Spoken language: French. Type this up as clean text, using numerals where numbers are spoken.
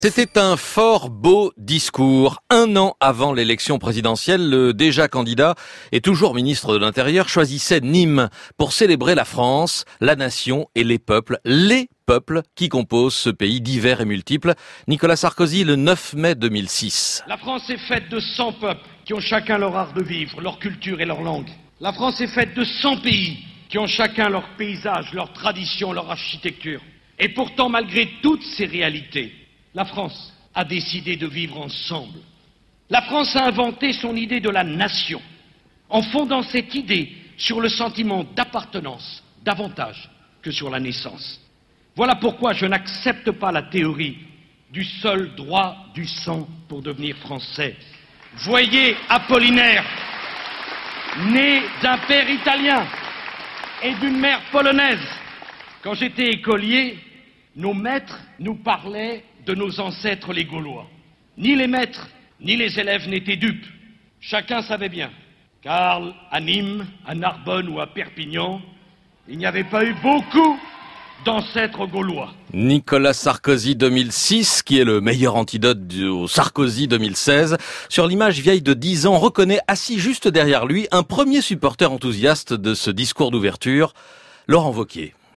C'était un fort beau discours. Un an avant l'élection présidentielle, le déjà candidat et toujours ministre de l'Intérieur choisissait Nîmes pour célébrer la France, la nation et les peuples qui composent ce pays divers et multiple. Nicolas Sarkozy, le 9 mai 2006. La France est faite de 100 peuples qui ont chacun leur art de vivre, leur culture et leur langue. La France est faite de 100 pays qui ont chacun leur paysage, leur tradition, leur architecture. Et pourtant, malgré toutes ces réalités, la France a décidé de vivre ensemble. La France a inventé son idée de la nation, en fondant cette idée sur le sentiment d'appartenance, davantage que sur la naissance. Voilà pourquoi je n'accepte pas la théorie du seul droit du sang pour devenir français. Voyez Apollinaire, né d'un père italien et d'une mère polonaise. Quand j'étais écolier, nos maîtres nous parlaient de nos ancêtres les Gaulois. Ni les maîtres, ni les élèves n'étaient dupes. Chacun savait bien, car à Nîmes, à Narbonne ou à Perpignan, il n'y avait pas eu beaucoup d'ancêtres gaulois. Nicolas Sarkozy 2006, qui est le meilleur antidote au Sarkozy 2016. Sur l'image vieille de 10 ans, on reconnaît assis juste derrière lui un premier supporter enthousiaste de ce discours d'ouverture, Laurent Wauquiez.